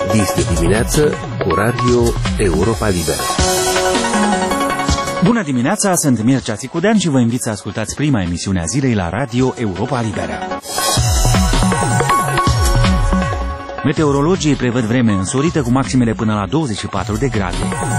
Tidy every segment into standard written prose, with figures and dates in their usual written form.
Dis de dimineață cu Radio Europa Liberă. Bună dimineața, sunt Mircea Țicudean și vă invit să ascultați prima emisiune a zilei la Radio Europa Liberă. Meteorologii prevăd vreme însorită cu maximele până la 24 de grade.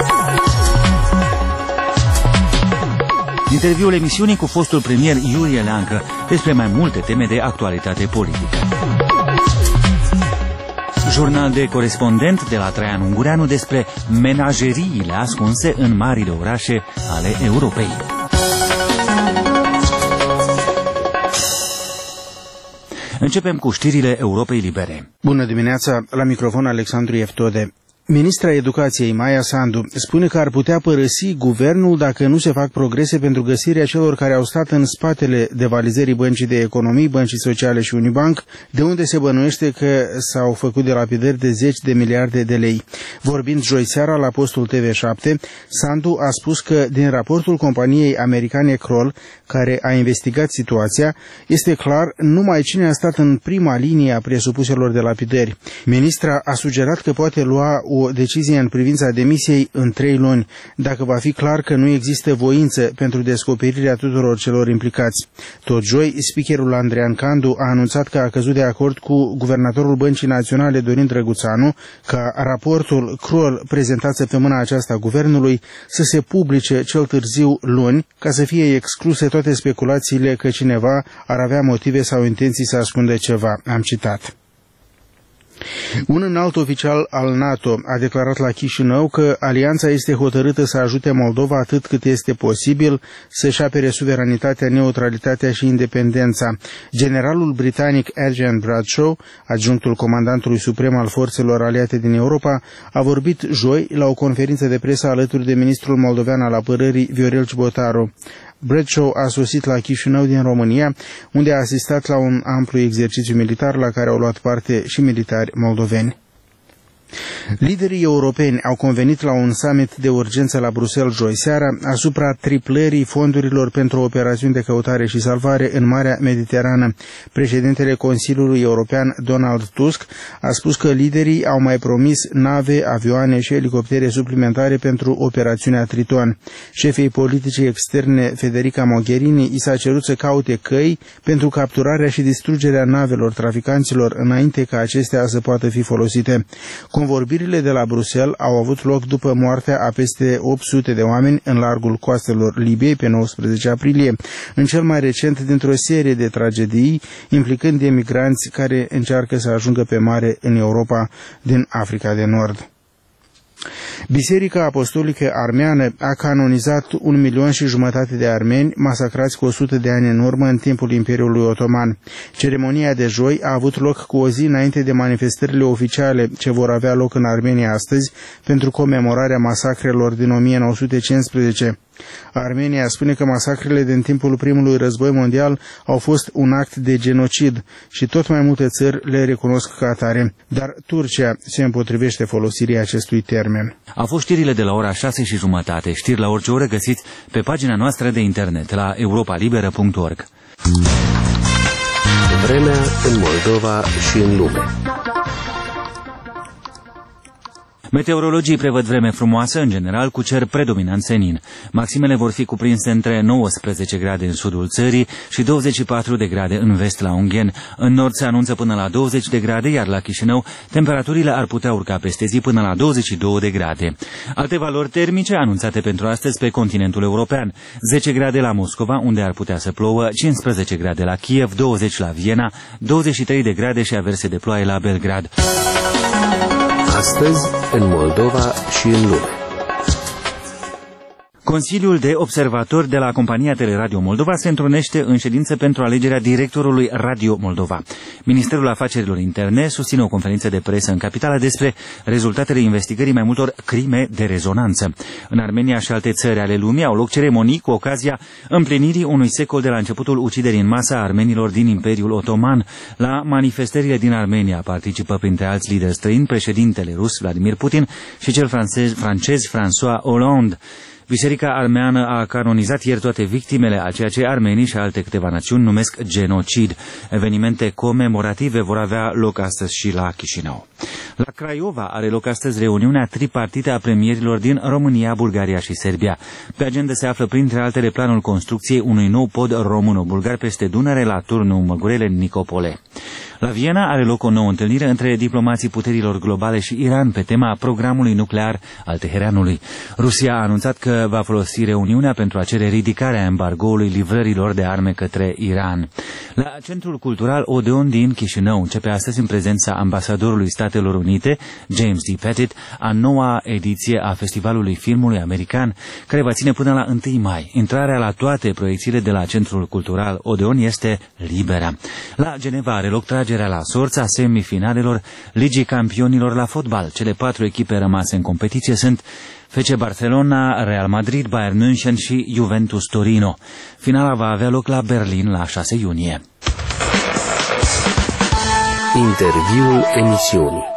Interviul emisiunii cu fostul premier Iurie Leancă despre mai multe teme de actualitate politică. Jurnal de corespondent de la Traian Ungureanu despre menajeriile ascunse în marile orașe ale Europei. Începem cu știrile Europei Libere. Bună dimineața, la microfon Alexandru Eftode. Ministra Educației Maia Sandu spune că ar putea părăsi guvernul dacă nu se fac progrese pentru găsirea celor care au stat în spatele devalizării Băncii de Economii, Băncii Sociale și Unibank, de unde se bănuiește că s-au făcut delapidări de 10 de miliarde de lei. Vorbind joi seara la postul TV7, Sandu a spus că din raportul companiei americane Kroll, care a investigat situația, este clar numai cine a stat în prima linie a presupuselor delapidări. Ministra a sugerat că poate lua o decizie în privința demisiei în 3 luni, dacă va fi clar că nu există voință pentru descoperirea tuturor celor implicați. Tot joi, speakerul Andrean Candu a anunțat că a căzut de acord cu guvernatorul Băncii Naționale Dorin Drăguțanu ca raportul Kroll prezentat săptămâna aceasta guvernului să se publice cel târziu luni, ca să fie excluse toate speculațiile că cineva ar avea motive sau intenții să ascundă ceva. Am citat. Un înalt oficial al NATO a declarat la Chișinău că alianța este hotărâtă să ajute Moldova atât cât este posibil să-și apere suveranitatea, neutralitatea și independența. Generalul britanic Adrian Bradshaw, adjunctul comandantului suprem al forțelor aliate din Europa, a vorbit joi la o conferință de presă alături de ministrul moldovean al apărării Viorel Cibotaru. Bradshaw a sosit la Chișinău din România, unde a asistat la un amplu exercițiu militar la care au luat parte și militari moldoveni. Liderii europeni au convenit la un summit de urgență la Bruxelles joi seara asupra triplării fondurilor pentru operațiuni de căutare și salvare în Marea Mediterană. Președintele Consiliului European, Donald Tusk, a spus că liderii au mai promis nave, avioane și elicoptere suplimentare pentru operațiunea Triton. Șefei politicii externe Federica Mogherini i s-a cerut să caute căi pentru capturarea și distrugerea navelor traficanților înainte ca acestea să poată fi folosite. Convorbirile de la Bruxelles au avut loc după moartea a peste 800 de oameni în largul coastelor Libiei pe 19 aprilie, în cel mai recent dintr-o serie de tragedii implicând emigranți care încearcă să ajungă pe mare în Europa din Africa de Nord. Biserica Apostolică Armeană a canonizat 1,5 milion de armeni masacrați cu 100 de ani în urmă în timpul Imperiului Otoman. Ceremonia de joi a avut loc cu o zi înainte de manifestările oficiale ce vor avea loc în Armenia astăzi pentru comemorarea masacrelor din 1915. Armenia spune că masacrele din timpul primului război mondial au fost un act de genocid și tot mai multe țări le recunosc ca atare, dar Turcia se împotrivește folosirii acestui termen. Au fost știrile de la ora 6:30, știri la orice oră găsiți pe pagina noastră de internet la europalibera.org. Vremea în Moldova și în lume. Meteorologii prevăd vreme frumoasă, în general, cu cer predominant senin. Maximele vor fi cuprinse între 19 grade în sudul țării și 24 de grade în vest la Ungheni. În nord se anunță până la 20 de grade, iar la Chișinău temperaturile ar putea urca peste zi până la 22 de grade. Alte valori termice anunțate pentru astăzi pe continentul european. 10 grade la Moscova, unde ar putea să plouă, 15 grade la Kiev, 20 la Viena, 23 de grade și averse de ploaie la Belgrad. Astăzi, în Moldova și în lume. Consiliul de observatori de la compania Teleradio Moldova se întrunește în ședință pentru alegerea directorului Radio Moldova. Ministerul Afacerilor Interne susține o conferință de presă în capitală despre rezultatele investigării mai multor crime de rezonanță. În Armenia și alte țări ale lumii au loc ceremonii cu ocazia împlinirii unui secol de la începutul uciderii în masă a armenilor din Imperiul Otoman. La manifestările din Armenia participă printre alți lideri străini președintele rus Vladimir Putin și cel francez François Hollande. Biserica armeană a canonizat ieri toate victimele a ceea ce armenii și alte câteva națiuni numesc genocid. Evenimente comemorative vor avea loc astăzi și la Chișinău. La Craiova are loc astăzi reuniunea tripartită a premierilor din România, Bulgaria și Serbia. Pe agenda se află printre altele planul construcției unui nou pod româno-bulgar peste Dunăre la turnul Măgurele-Nicopole. La Viena are loc o nouă întâlnire între diplomații puterilor globale și Iran pe tema programului nuclear al Teheranului. Rusia a anunțat că va folosi reuniunea pentru a cere ridicarea embargoului livrărilor de arme către Iran. La Centrul Cultural Odeon din Chișinău începe astăzi în prezența ambasadorului Statelor Unite, James D. Pettit, a noua ediție a Festivalului Filmului American, care va ține până la 1 mai. Intrarea la toate proiecțiile de la Centrul Cultural Odeon este liberă. La Geneva are loc tragerea la sorți a semifinalelor Ligii Campionilor la fotbal. Cele 4 echipe rămase în competiție sunt FC Barcelona, Real Madrid, Bayern München și Juventus Torino. Finala va avea loc la Berlin la 6 iunie. Interviul emisiunii.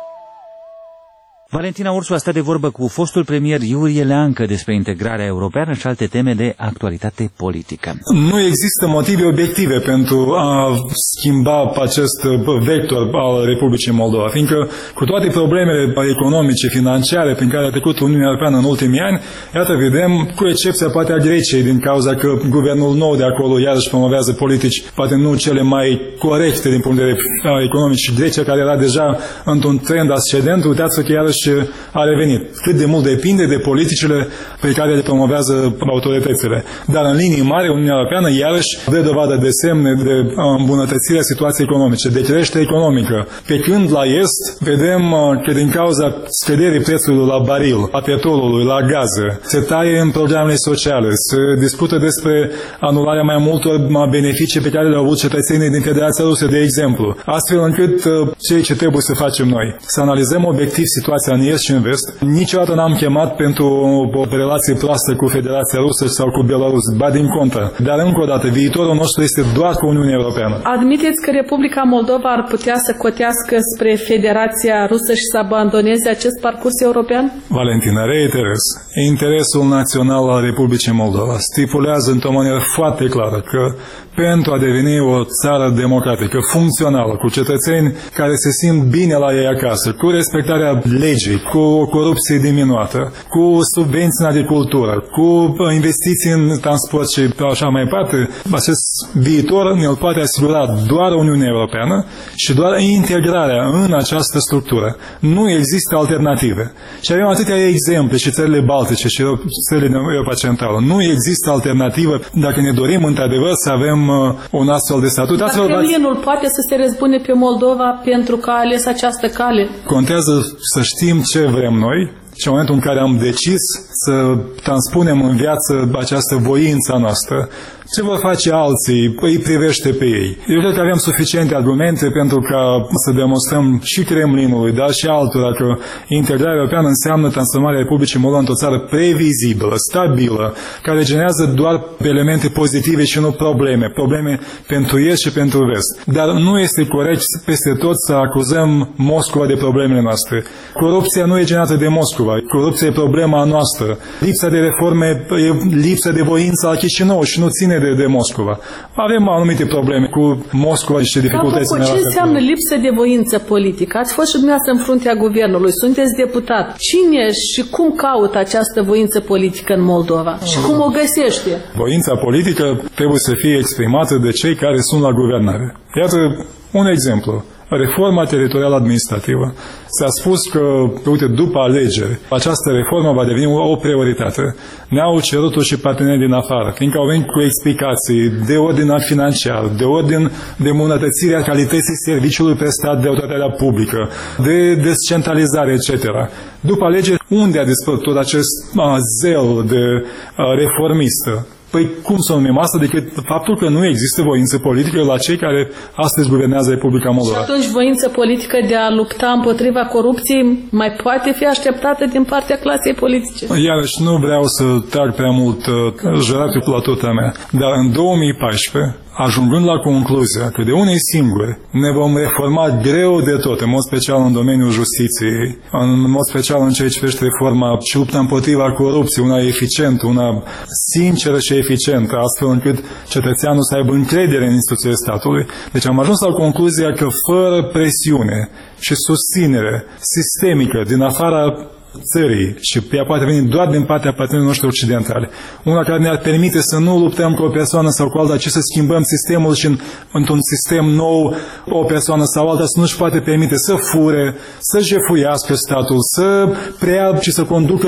Valentina Ursu a stat de vorbă cu fostul premier Iurie Leancă despre integrarea europeană și alte teme de actualitate politică. Nu există motive obiective pentru a schimba acest vector al Republicii Moldova, fiindcă cu toate problemele economice, financiare prin care a trecut Uniunea Europeană în ultimii ani, iată vedem, cu excepția poate a Greciei, din cauza că guvernul nou de acolo iarăși promovează politici poate nu cele mai corecte din punct de vedere economic, și Grecia, care era deja într-un trend ascendent, uitați că iarăși a revenit. Cât de mult depinde de politicile pe care le promovează autoritățile. Dar în linii mari, Uniunea Europeană iarăși dă dovadă de semne de îmbunătățirea situației economice, de creștere economică. Pe când la est vedem că din cauza scăderii prețului la baril, a petrolului, la gaze, se taie în programele sociale, se discută despre anularea mai multor beneficii pe care le-au avut cetățenii din Federația Rusă, de exemplu. Astfel încât ceea ce trebuie să facem noi, să analizăm obiectiv situația în est și în vest. Niciodată n-am chemat pentru o relație proastă cu Federația Rusă sau cu Belarus, ba din contră. Dar încă o dată, viitorul nostru este doar cu Uniunea Europeană. Admiteți că Republica Moldova ar putea să cotească spre Federația Rusă și să abandoneze acest parcurs european? Valentina, reiterez, interesul național al Republicii Moldova stipulează într-o manieră foarte clară că pentru a deveni o țară democratică, funcțională, cu cetățeni care se simt bine la ei acasă, cu respectarea legii, cu o corupție diminuată, cu subvenții în agricultură, cu investiții în transport și așa mai departe, acest viitor ne-l poate asigura doar Uniunea Europeană și doar integrarea în această structură. Nu există alternative. Și avem atâtea exemple și țările Baltice și țările din Europa Centrală. Nu există alternativă dacă ne dorim într-adevăr să avem un astfel de statut. Dar Kremlinul poate să se răzbune pe Moldova pentru că a ales această cale? Contează să știm ce vrem noi și în momentul în care am decis să transpunem în viață această voință noastră, ce vor face alții, îi privește pe ei. Eu cred că avem suficiente argumente pentru ca să demonstrăm și Kremlinului, dar și altora că integrarea europeană înseamnă transformarea Republicii Moldova într-o țară previzibilă, stabilă, care generează doar elemente pozitive și nu probleme. Probleme pentru est și pentru vest. Dar nu este corect peste tot să acuzăm Moscova de problemele noastre. Corupția nu e generată de Moscova. Corupția e problema noastră. Lipsa de reforme e lipsa de voință la Chișinău și nu ține de Moscova. Avem anumite probleme cu Moscova și dificultăți. Ce înseamnă lipsă de voință politică? Ați fost și dumneavoastră în fruntea guvernului, sunteți deputat. Cine și cum caută această voință politică în Moldova? Și cum o găsește? Voința politică trebuie să fie exprimată de cei care sunt la guvernare. Iată un exemplu. Reforma teritorială administrativă. S-a spus că, uite, după alegeri, această reformă va deveni o prioritate. Ne-au cerut-o și partenerii din afară, fiindcă au venit cu explicații de ordine financiar, de ordine de îmbunătățirea calității serviciului prestat de autoritatea publică, de descentralizare, etc. După alegeri, unde a dispărut tot acest zel de reformistă? Păi cum să numim asta decât faptul că nu există voință politică la cei care astăzi guvernează Republica Moldova. Și atunci voință politică de a lupta împotriva corupției mai poate fi așteptată din partea clasei politice? Iarăși nu vreau să trag prea mult juratul la toată mea, dar în 2014 ajungând la concluzia că de unei singuri ne vom reforma greu de tot, în mod special în domeniul justiției, în mod special în ceea ce privește reforma și lupta împotriva corupției, una eficientă, una sinceră și eficientă, astfel încât cetățeanul să aibă încredere în instituțiile statului. Deci am ajuns la concluzia că fără presiune și susținere sistemică din afara țării, și ea poate veni doar din partea partenerilor noștri occidentali, una care ne-ar permite să nu luptăm cu o persoană sau cu alta, ci să schimbăm sistemul și într-un sistem nou o persoană sau alta să nu-și poate permite să fure, să jefuiască statul, să preia și să conducă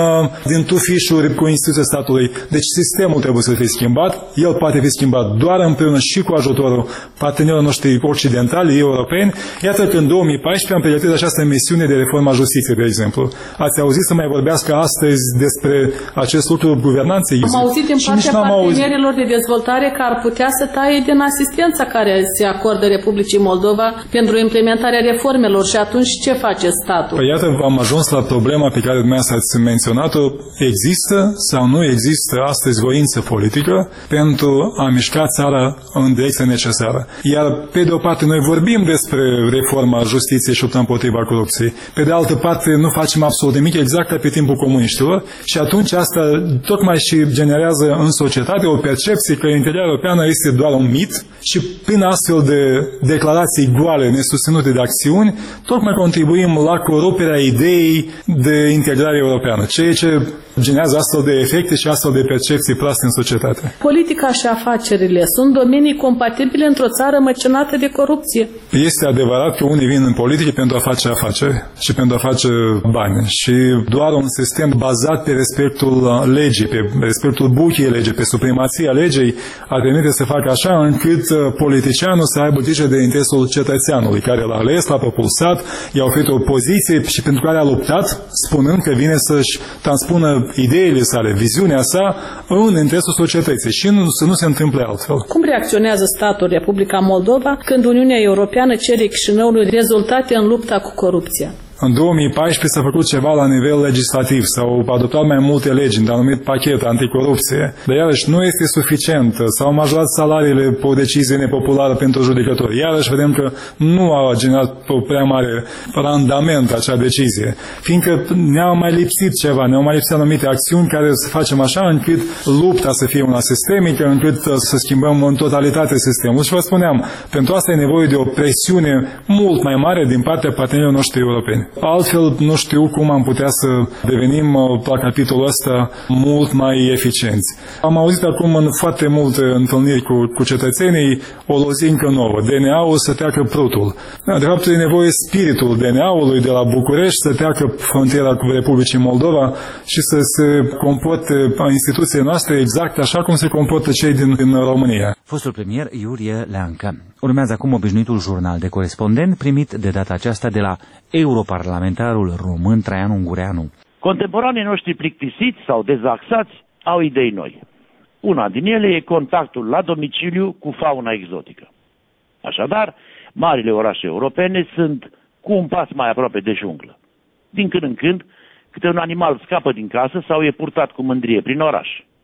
din tufișuri cu instituția statului. Deci sistemul trebuie să fie schimbat, el poate fi schimbat doar împreună și cu ajutorul partenerilor noștri occidentali, europeni. Iată că în 2014 am pregătit această misiune de reforma justiției, de exemplu. Ați auzit să mai vorbească astăzi despre acest lucru guvernanței? Am auzit din partea partenerilor de dezvoltare că ar putea să taie din asistența care se acordă Republicii Moldova pentru implementarea reformelor și atunci ce face statul? Păi iată, am ajuns la problema pe care dumneavoastră ați menționat-o. Există sau nu există astăzi voință politică pentru a mișca țara în direcția necesară? Iar pe de o parte noi vorbim despre reforma justiției și lupta împotriva corupției. Pe de altă parte nu facem absolut nimic, exact ca pe timpul comuniștilor, și atunci asta tocmai și generează în societate o percepție că integrarea europeană este doar un mit și prin astfel de declarații goale, nesusținute de acțiuni, tocmai contribuim la coruperea ideii de integrare europeană, ceea ce generează astfel de efecte și astfel de percepții proaste în societate. Politica și afacerile sunt domenii compatibile într-o țară măcinată de corupție. Este adevărat că unii vin în politică pentru a face afaceri și pentru a face bani. Și doar un sistem bazat pe respectul legii, pe respectul buchiei legii, pe supremația legii, ar permite să facă așa încât politicianul să aibă grijă de interesul cetățeanului, care l-a ales, l-a propulsat, i-a oferit o poziție și pentru care a luptat, spunând că vine să-și transpună ideile sale, viziunea sa, în interesul societății și să nu se întâmple altfel. Cum reacționează statul Republica Moldova când Uniunea Europeană cere Chișinăului rezultate în lupta cu corupția? În 2014 s-a făcut ceva la nivel legislativ, s-au adoptat mai multe legi, în anumit pachet anticorupție, dar iarăși nu este suficient. S-au majorat salariile pe o decizie nepopulară pentru judecători. Iarăși vedem că nu a generat o prea mare randament acea decizie, fiindcă ne-au mai lipsit ceva, ne-au mai lipsit anumite acțiuni care să facem așa încât lupta să fie una sistemică, încât să schimbăm în totalitate sistemul. Și vă spuneam, pentru asta e nevoie de o presiune mult mai mare din partea partenerilor noștri europeni. Altfel, nu știu cum am putea să devenim la capitolul ăsta mult mai eficienți. Am auzit acum în foarte multe întâlniri cu cetățenii o lozincă nouă, DNA-ul să treacă prutul. De fapt, e nevoie spiritul DNA-ului de la București să treacă frontiera cu Republicii Moldova și să se comporte instituțiile noastre exact așa cum se comportă cei din România. Fostul premier Iurie Leancă. Urmează acum obișnuitul jurnal de corespondent primit de data aceasta de la europarlamentarul român Traian Ungureanu. Contemporanii noștri plictisiți sau dezaxați au idei noi. Una din ele e contactul la domiciliu cu fauna exotică. Așadar, marile orașe europene sunt cu un pas mai aproape de junglă. Din când în când, câte un animal scapă din casă sau e purtat cu mândrie prin oraș.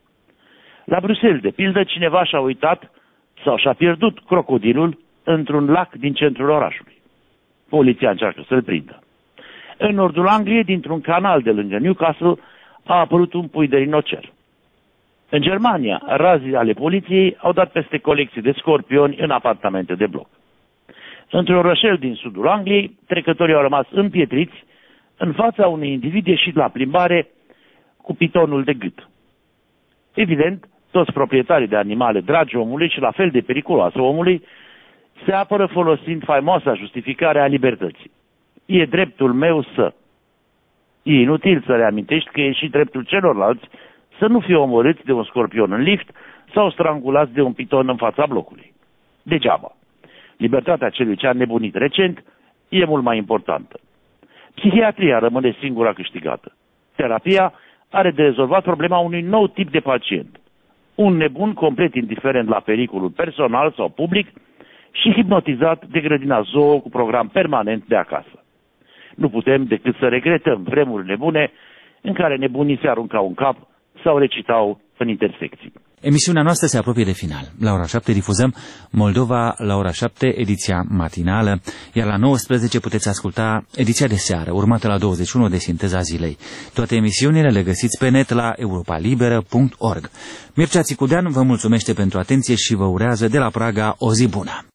La Bruxelles, de pildă, cineva și-a uitat sau și-a pierdut crocodilul într-un lac din centrul orașului. Poliția încearcă să-l prindă. În nordul Angliei, dintr-un canal de lângă Newcastle, a apărut un pui de rinocer. În Germania, razii ale poliției au dat peste colecții de scorpioni în apartamente de bloc. Într-un orășel din sudul Angliei, trecătorii au rămas împietriți în fața unui individ ieșit la plimbare cu pitonul de gât. Evident, toți proprietarii de animale dragi omului și la fel de periculoase omului se apără folosind faimoasa justificare a libertății. E dreptul meu să. E inutil să reamintești că e și dreptul celorlalți să nu fie omorâți de un scorpion în lift sau strangulați de un piton în fața blocului. Degeaba. Libertatea celui ce a nebunit recent e mult mai importantă. Psihiatria rămâne singura câștigată. Terapia are de rezolvat problema unui nou tip de pacient. Un nebun complet indiferent la pericolul personal sau public și hipnotizat de grădina zoo cu program permanent de acasă. Nu putem decât să regretăm vremuri nebune în care nebunii se aruncau în cap sau recitau în intersecții. Emisiunea noastră se apropie de final. La ora 7 difuzăm Moldova la ora 7, ediția matinală, iar la 19 puteți asculta ediția de seară, urmată la 21 de Sinteza zilei. Toate emisiunile le găsiți pe net la europalibera.org. Mircea Țicudean vă mulțumește pentru atenție și vă urează de la Praga o zi bună.